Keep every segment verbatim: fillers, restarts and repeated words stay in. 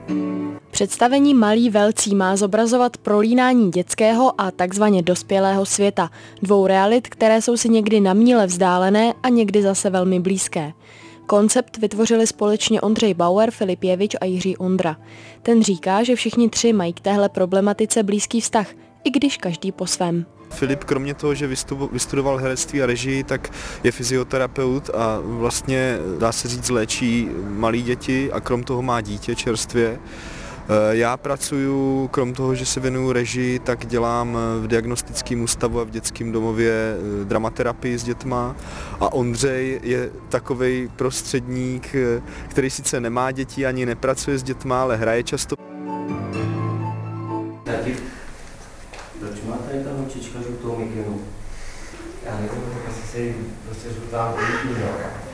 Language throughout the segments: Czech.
Představení Malí velcí má zobrazovat prolínání dětského a takzvaně dospělého světa, dvou realit, které jsou si někdy na míle vzdálené a někdy zase velmi blízké. Koncept vytvořili společně Ondřej Bauer, Filip Jevič a Jiří Ondra. Ten říká, že všichni tři mají k téhle problematice blízký vztah, i když každý po svém. Filip kromě toho, že vystudoval herectví a režii, tak je fyzioterapeut a vlastně dá se říct léčí malí děti a krom toho má dítě čerstvě. Já pracuji, krom toho, že se věnuju režii, tak dělám v diagnostickém ústavu a v dětském domově dramaterapii s dětma a Ondřej je takovej prostředník, který sice nemá děti ani nepracuje s dětma, ale hraje často. Proč má tady ta holčička žlutou mikinu? Já nevím, tak asi se jí prostě žlutá mikinu.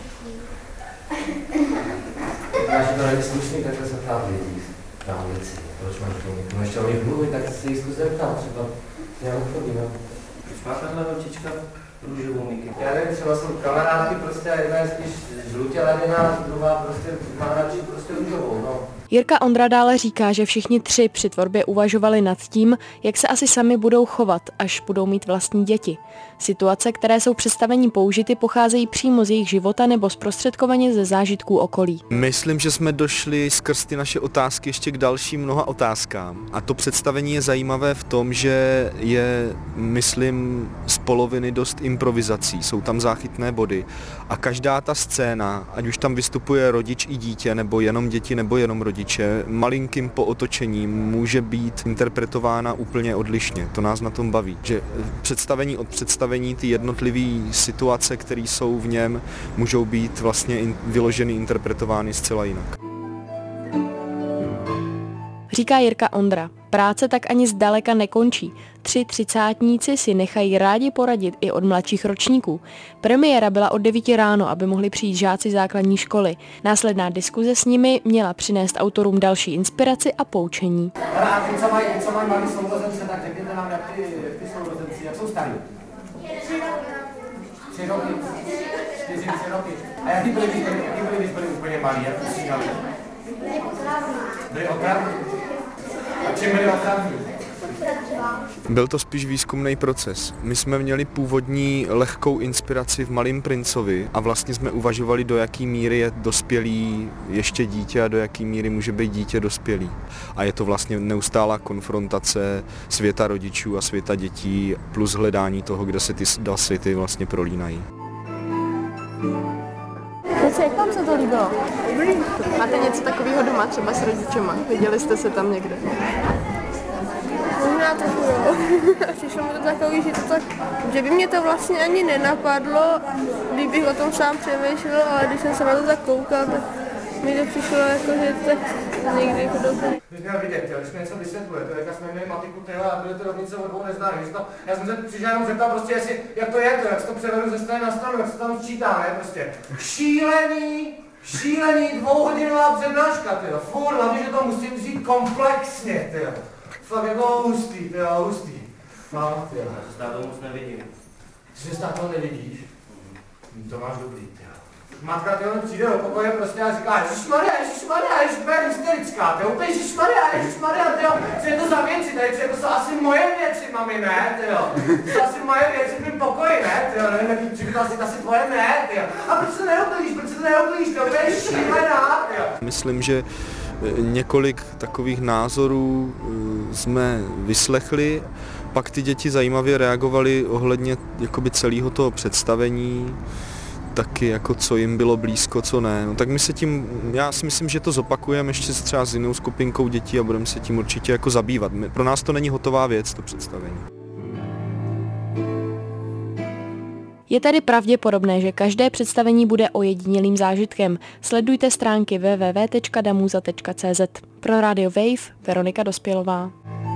Já že to není slušný, takhle se ptát lidí. Tam věci, proč máš žlutou mikinu? Ještě o nich mluvit, tak se jí zkus zeptat, třeba nějak chodí, no. Proč má tahle holčička růžovou mikinu? Já nevím, třeba jsou kamarádky, prostě jedna je spíš žlutě laděná, druhá prostě má radši prostě růžovou, no. Jirka Ondra dále říká, že všichni tři při tvorbě uvažovali nad tím, jak se asi sami budou chovat, až budou mít vlastní děti. Situace, které jsou představení použity, pocházejí přímo z jejich života nebo zprostředkovaně ze zážitků okolí. Myslím, že jsme došli skrz ty naše otázky ještě k dalším mnoha otázkám. A to představení je zajímavé v tom, že je, myslím, z poloviny dost improvizací. Jsou tam záchytné body. A každá ta scéna, ať už tam vystupuje rodič i dítě, nebo jenom děti, nebo jenom rodiče, malinkým pootočením může být interpretována úplně odlišně. To nás na tom baví. Že představení od představení, ty jednotlivé situace, které jsou v něm, můžou být vlastně vyloženy, interpretovány zcela jinak. Říká Jirka Ondra. Práce tak ani zdaleka nekončí. Tři třicátníci si nechají rádi poradit i od mladších ročníků. Premiéra byla od devíti ráno, aby mohli přijít žáci základní školy. Následná diskuze s nimi měla přinést autorům další inspiraci a poučení. A ty, co mají, co mají malý sourozence, tak řekněte nám, jak ty, jak ty sourozenci, jak jsou starý? Tři roky. Čtyři, tři roky. A jaký byli, když byli, jaký byli, když byli úplně malí, jak to střídali? Byli otravní. A čím byli otravní? Byl to spíš výzkumný proces. My jsme měli původní lehkou inspiraci v Malým princovi a vlastně jsme uvažovali, do jaký míry je dospělý ještě dítě a do jaký míry může být dítě dospělý. A je to vlastně neustálá konfrontace světa rodičů a světa dětí plus hledání toho, kde se ty dva světy vlastně prolínají. Jak vám se to líbilo? Máte něco takového doma, třeba s rodičema? Viděli jste se tam někde? Možná trochu jo. Přišlo mi to takový, že, to tak, že by mě to vlastně ani nenapadlo, kdybych o tom sám přemýšlel, ale když jsem se na to tak koukal, tak mi to přišlo jako, že tak někdy jako dobrý. Bych měl vidět, když mi něco vysvětluje, to je, jak jsme měli matiku tyhle a byly to rovnice od dvou neznámých. Já jsem se přišel jenom zeptal prostě, jestli, jak to je, to, jak se to převedu ze strany na stranu, jak se tam sčítá, ne, prostě. Šílený, šílený dvouhodinová přednáška, tyjo, furt, hlavně, že to musím vzít komplexně, tyjo. Fakt jako hustý, tyjo, hustý. No, tyjo. Já se s tátou moc nevidím. Ty se s tátou nevidíš? Mm. To máš dobrý, tyjo. Matka tyjo přijde do pokoje prostě a říká, ježišmarja, ježišmarja, ježišmarja, hysterická, tyjo, úplně ježišmarja, ježišmarja, tyjo, co je to za věci, tady, co je to jsou asi moje věci, mami, ne, tyjo. To jsou asi moje věci v mým pokoji, ne, tyjo, nevím, jaký přibytal si asi tvoje, ne, tyjo. A proč se neuklíš, proč se neuklíš, tyjo, to je šílená, tyjo. Myslím, že několik takových názorů jsme vyslechli, pak ty děti zajímavě reagovaly ohledně jakoby celého toho představení, taky jako co jim bylo blízko, co ne. No, tak my se tím, já si myslím, že to zopakujeme ještě třeba s jinou skupinkou dětí a budeme se tím určitě jako zabývat. Pro nás to není hotová věc, to představení. Je tedy pravděpodobné, že každé představení bude ojedinělým zážitkem. Sledujte stránky w w w tečka damuza tečka c z. Pro Radio Wave Veronika Dospělová.